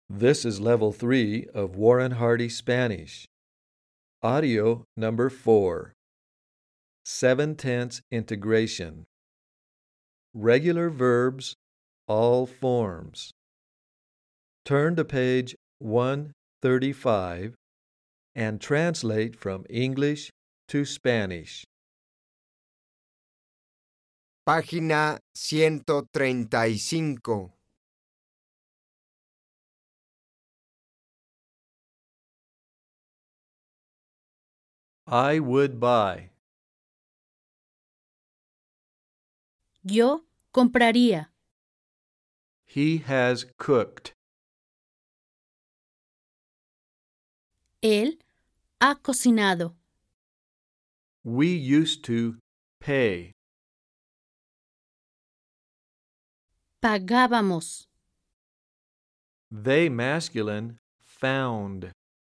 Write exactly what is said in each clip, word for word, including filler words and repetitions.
This is level three of Warren Hardy Spanish. Audio number four. Seven tense integration. Regular verbs, all forms. Turn to page one thirty-five and translate from English to Spanish. Página ciento treinta y cinco. I would buy. Yo compraría. He has cooked. Él ha cocinado. We used to pay. Pagábamos. They masculine found.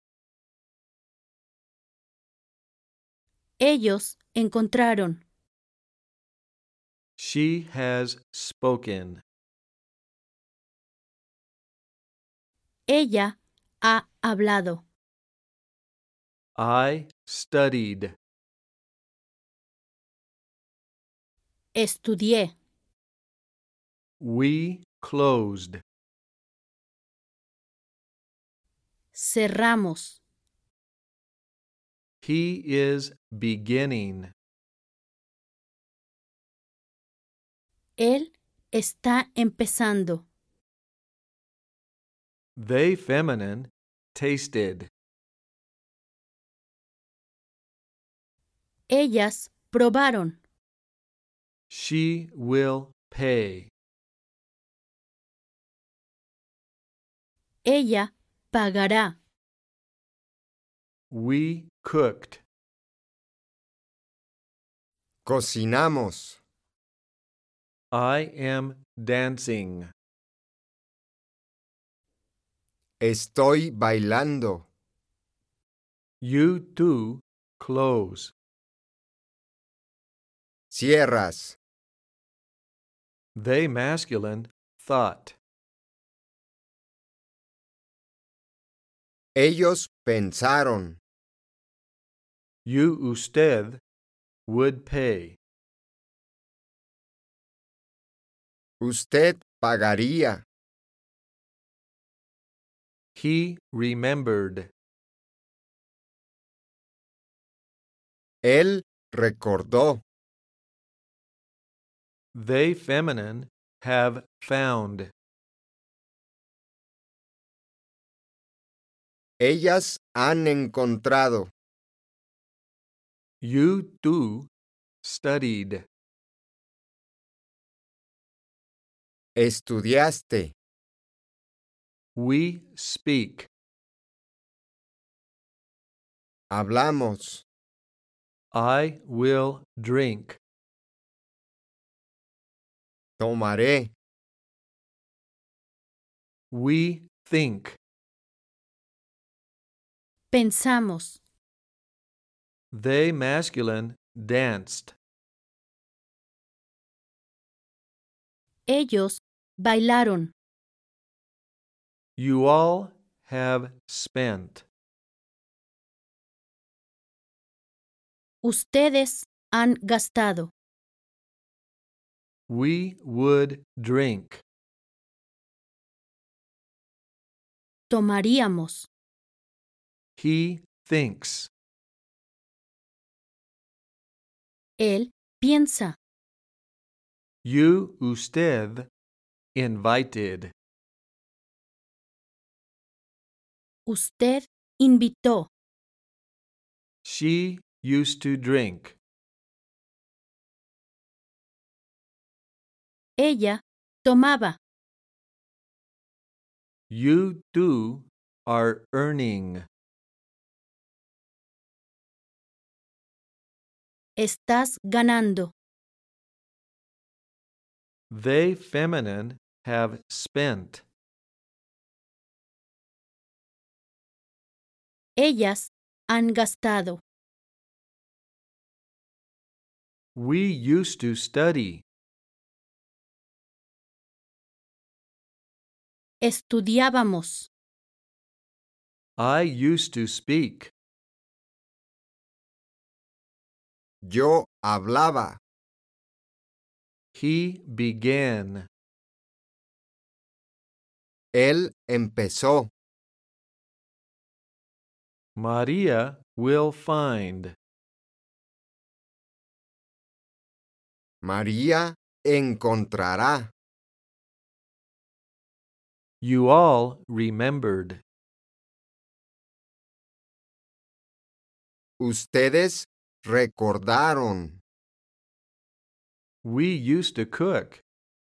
Ellos encontraron. She has spoken. Ella ha hablado. I studied. Estudié. We closed. Cerramos. He is beginning. Él está empezando. They feminine tasted. Ellas probaron. She will pay. Ella pagará. We cooked. Cocinamos. I am dancing. Estoy bailando. You too close. Cierras. They masculine thought. Ellos pensaron. You usted would pay. Usted pagaría. He remembered. Él recordó. They feminine have found. Ellas han encontrado. You too studied. Estudiaste. We speak. Hablamos. I will drink. Tomaré. We think. Pensamos. They masculine danced. Ellos bailaron. You all have spent. Ustedes han gastado. We would drink. Tomaríamos. He thinks. Él piensa. You usted invited. Usted invitó. She used to drink. Ella tomaba. You too are earning. Estás ganando. They feminine have spent. Ellas han gastado. We used to study. Estudiábamos. I used to speak. Yo hablaba. He began. Él empezó. Maria will find. María encontrará. You all remembered. Ustedes recordaron. We used to cook.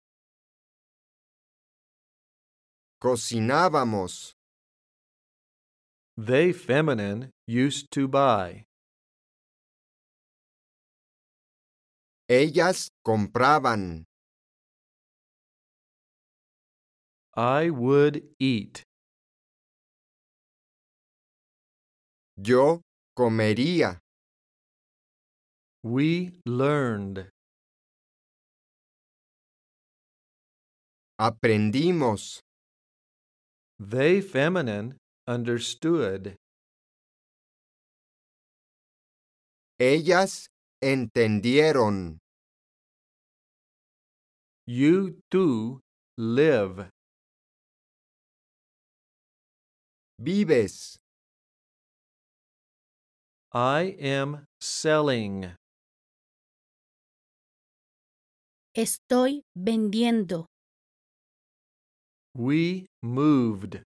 Cocinábamos. They feminine used to buy. Ellas compraban. I would eat. Yo comería. We learned. Aprendimos. They feminine understood. Ellas entendieron. You too live. Vives. I am selling. Estoy vendiendo. We moved.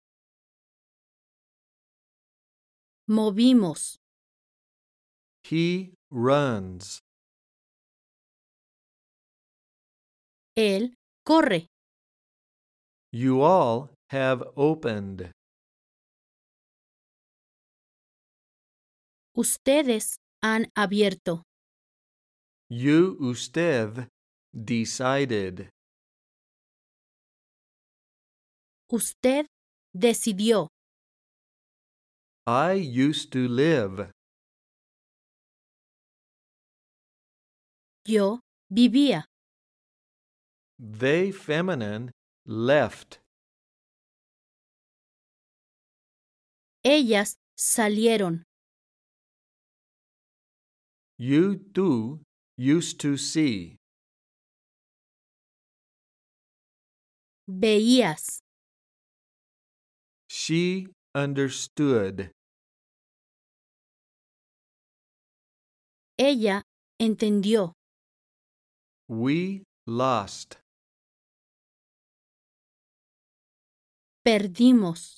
Movimos. He runs. Él corre. You all have opened. Ustedes han abierto. You usted decided. Usted decidió. I used to live. Yo vivía. They feminine left. Ellas salieron. You too used to see. Veías. She understood. Ella entendió. We lost. Perdimos.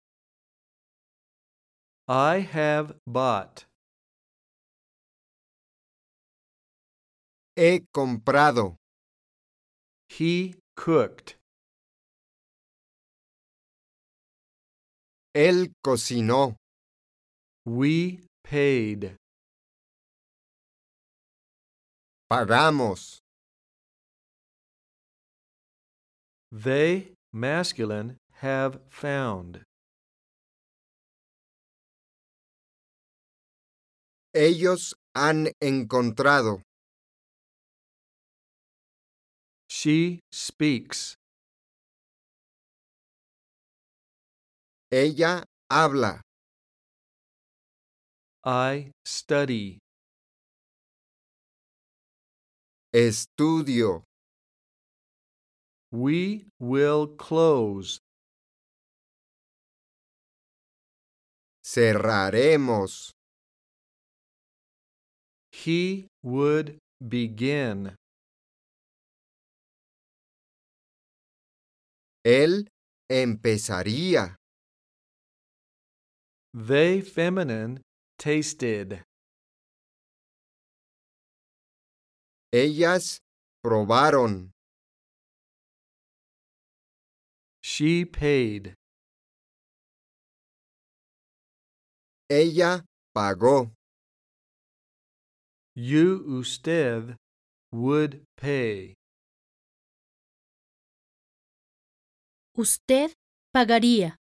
I have bought. He comprado. He cooked. Él cocinó. We paid. Pagamos. They masculine have found. Ellos han encontrado. She speaks. Ella habla. I study. Estudio. We will close. Cerraremos. He would begin. Él empezaría. They feminine tasted. Ellas probaron. She paid. Ella pagó. You usted would pay. Usted pagaría.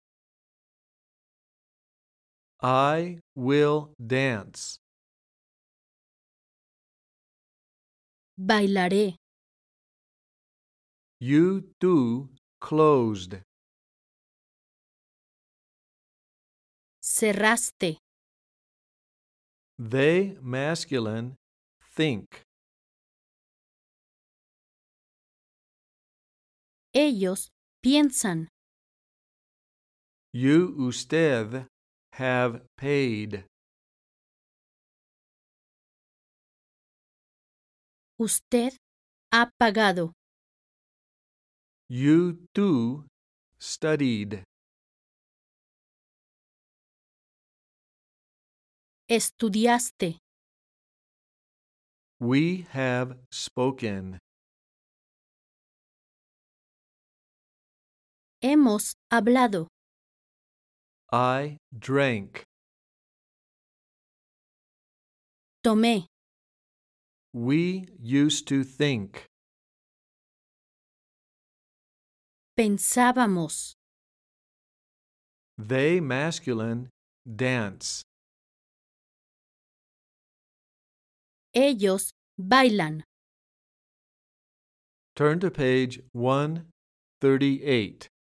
I will dance. Bailaré. You too closed. cerraste. They masculine think. Ellos piensan. You, usted, have paid. Usted ha pagado. You, too, studied. Estudiaste. We have spoken. Hemos hablado. I drank. Tomé. We used to think. Pensábamos. They masculine dance. Ellos bailan. Turn to page one thirty-eight.